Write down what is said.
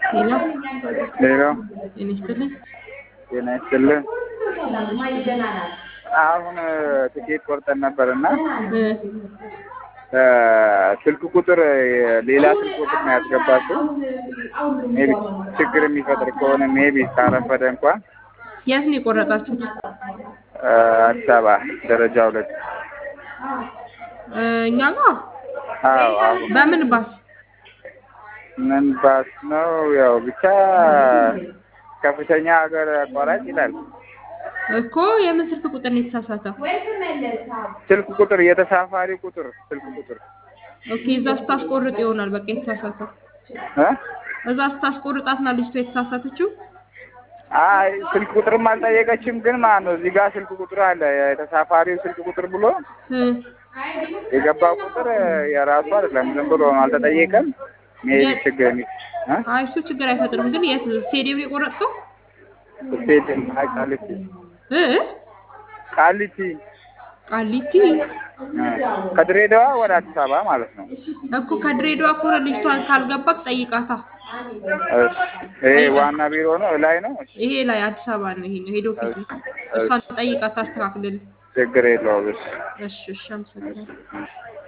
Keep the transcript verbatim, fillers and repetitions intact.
ሄሎ ሄሎ ጤና ይስጥልኝ። ጤና ይስጥልኝ። ይስጥልኝ። አሁን ትኬት ቆርጠን ነበርና እ ስልክ ቁጥር ሌላ ስልክ ቁጥር ነው ያስገባችው። ሜቢ ችግር የሚፈጥር ከሆነ ሜቢ ካረፈደ እንኳን የት ነው የቆረጣችሁት? አዲስ አበባ ደረጃ ሁለት እ እኛ ጋር አዎ አዎ በምን ባስ? ምን ባስ ነው? ያው ብቻ ከፍተኛ ሀገር አቋራጭ ይላል እኮ የምን ስልክ ቁጥር ነው የተሳሳተው? ስልክ ቁጥር የተሳፋሪ ቁጥር ስልክ ቁጥር ኦኬ እዛ ስታስቆርጥ ይሆናል በቃ የተሳሳተው። እ እዛ ስታስቆርጣትና ልጅቷ የተሳሳተችው። አይ ስልክ ቁጥርም አልጠየቀችም፣ ግን ማለት ነው እዚህ ጋር ስልክ ቁጥር አለ የተሳፋሪው ስልክ ቁጥር ብሎ እ የገባው ቁጥር የራሱ አይደለም፣ ዝም ብሎ ነው አልተጠየቀም። ሜቢ ችግር ነው። አይ እሱ ችግር አይፈጥርም። ግን የት ስቴዲየም የቆረጥከው? ስቴዲየም ቃሊቲ እ ቃሊቲ ቃሊቲ ከድሬዳዋ ወደ አዲስ አበባ ማለት ነው እኮ። ከድሬዳዋ ከሆነ ልጅቷን ካልገባክ ጠይቃታ። ይሄ ዋና ቢሮ ነው ላይ ነው። ይሄ ላይ አዲስ አበባ ነው። ይሄ ነው ሄድ ኦፊስ ነው። እሷን ጠይቃታ አስተካክልልኝ። ችግር የለውም። እሺ እሺ አመሰግናለሁ።